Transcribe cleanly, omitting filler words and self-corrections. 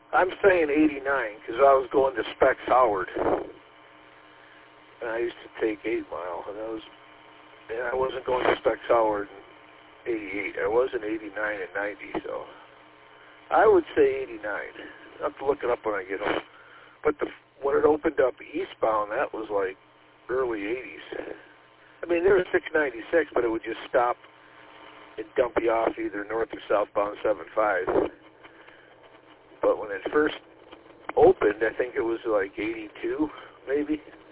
I'm saying 89 because I was going to Specs Howard, and I used to take 8 Mile, and I wasn't going to Specs Howard in 88. I was in 89 and 90, so I would say 89. I'll have to look it up when I get home. But when it opened up eastbound, that was like early 80s. I mean, there was 696, but it would just stop and dump you off either north or southbound 75. But when it first opened, I think it was like 82, maybe.